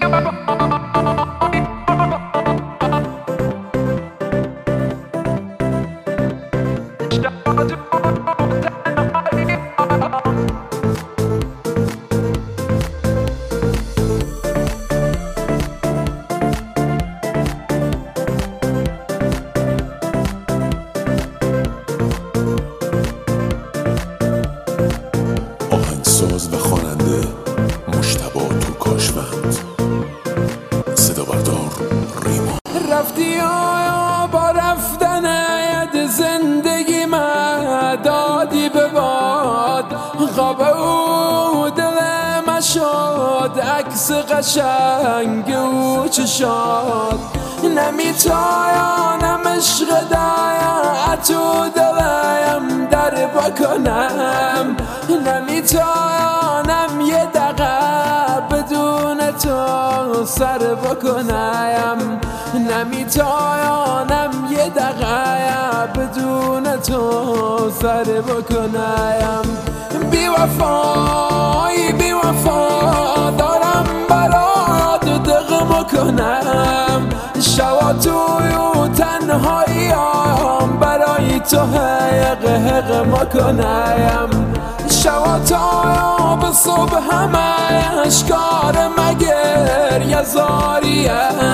آهنگساز و خواننده مجتبی تورکاشوند، صدا بردار ریما. رفتی آیا با رفتن ید زندگی من دادی به باد، خواب او دل من شد عکس قشنگ او چشاد. نمیتوانم عشق دایم تو دلم در بکنم، نمیتوانم یه دقیقه بدون تو سر بکنم، نمیتوانم یه دقیقه بدون تو سر بکنم. بی وفایی بی وفا دارم برات دق میکنم، شوا توی و تنهاییم برای تو حق میکنم. شوا تا به صبح همه اشکار مگر یه زاریه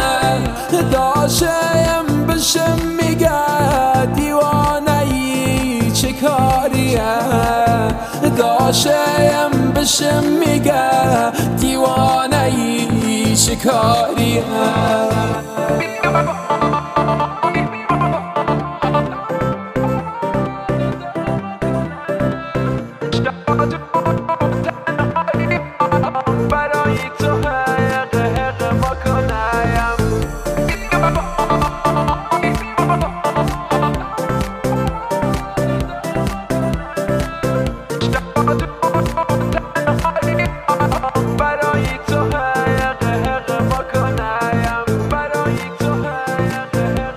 داشتم بشم میگه دیوانه ای چه کاریه، داشتم بشم میگه دیوانه ای چه کاریه. برای تو حق میکنم. برای تو حق میکنم. برای تو حق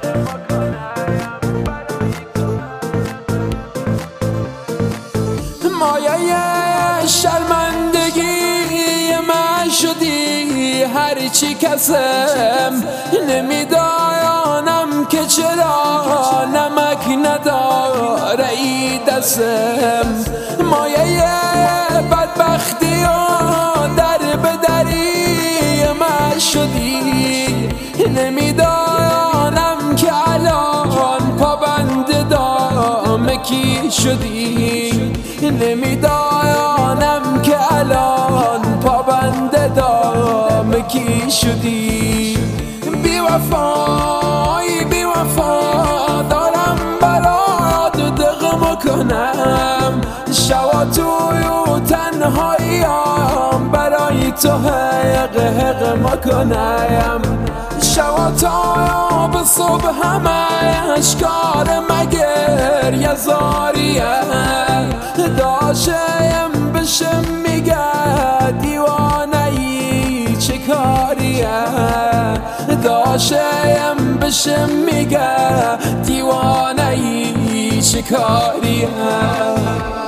میکنم. مایه شرمندگی من شدی هرچی کسم، نمیدانم که چرا نمک نداره ای دستم. مایه بدبختی و در بدری من شدی، نمیدانم که الان پابند دام کی شدی، نمیدانم که الان پابند دام کی شدی. بی وفایی بی وفا دارم برات دق میکنم، شوا توی و تنهاییم برای تو حق میکنم. شوا تا به صبح همه اشکار مگر یه زاریه داشتم بشم میگه دیوانه ای چه کاریه، داشتم بشم میگه دیوانه ای چه کاریه.